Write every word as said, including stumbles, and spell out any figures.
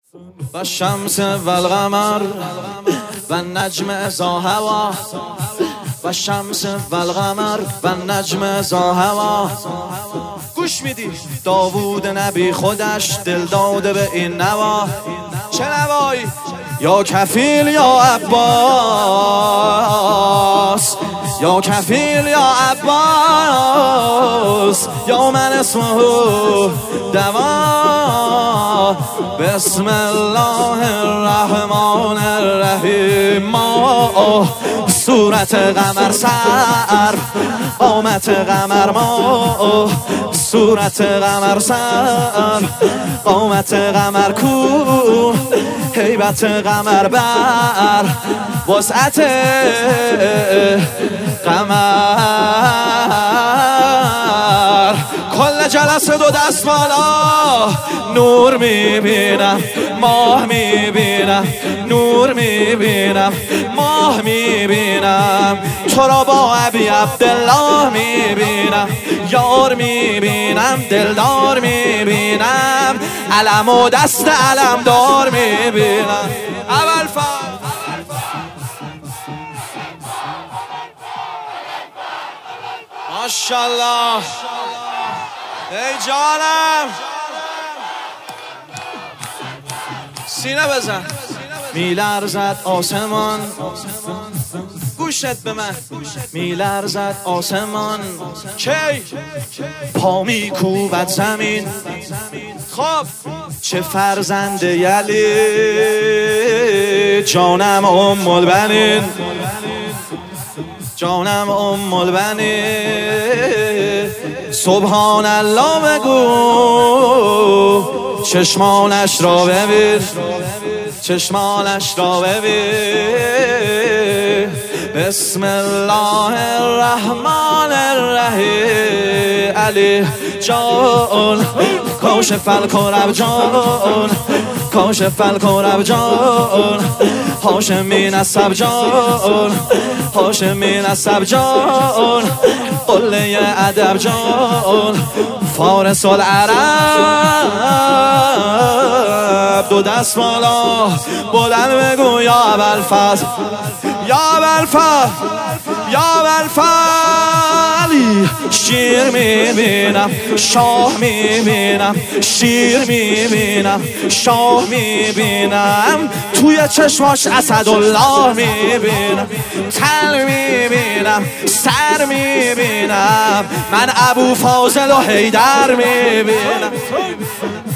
و شمس و القمر و نجم ذا هوا و شمس و القمر و نجم ذا هوا. گوش میدی داوود نبی خودش دل داده به این نوا. چه نوایی؟ یا کفیل یا عباس، یا کفیل یا عباس، یا من اسمه دوا. بسم الله الرحمن الرحیم. ما صورت قمر سر، قامت قمر ما، صورت قمر سر، قامت قمر کو، هیبت قمر بر وسعت قمر. کل جلسه دو دست بالا، نور میبینم ماه میبینم، نور میبینم ماه میبینم. تو را با ابی عبدالله میبینم، یار میبینم دلدار میبینم، علم و دست علمدار میبینم. اول فر ماشاءالله. ای جانم سینه بزن. میلرزد آسمان، گوشت به من. میلرزد آسمان کی پا میکوبد زمین. خب چه فرزند یلی، جانم ام البنین، جانم ام البنین. سبحان الله بگو، چشمانش را ببین، چشمانش را ببین. بسم الله الرحمن الرحیم. علی جان کاشف الکرب جان، کاشف الکرب جان، هاشمی نسب جان، هاشمی نسب جان، قله ادب جان، فارس العرب. دو دست بالا بلند بگو یا ابوالفضل، یا ابوالفضل، یا ابوالفضل. شیر میبینم شاه میبینم، شیر میبینم شاه میبینم، توی چشماش اسدالله میبینم، تن میبینم سر میبینم، من ابو فاضل و حیدر میبینم.